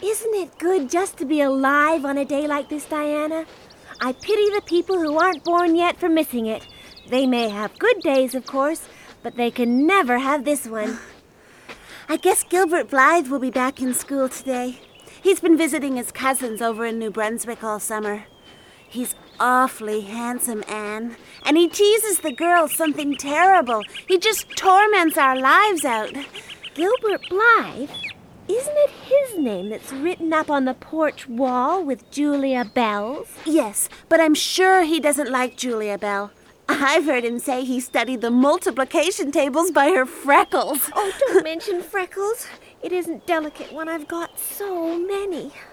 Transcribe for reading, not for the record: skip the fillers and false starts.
Isn't it good just to be alive on a day like this, Diana? I pity the people who aren't born yet for missing it. They may have good days, of course, but they can never have this one. I guess Gilbert Blythe will be back in school today. He's been visiting his cousins over in New Brunswick all summer. He's awfully handsome, Anne, and he teases the girls something terrible. He just torments our lives out. Gilbert Blythe? Isn't it his name that's written up on the porch wall with Julia Bell's? Yes, but I'm sure he doesn't like Julia Bell. I've heard him say he studied the multiplication tables by her freckles. Oh, don't mention freckles. It isn't delicate when I've got so many.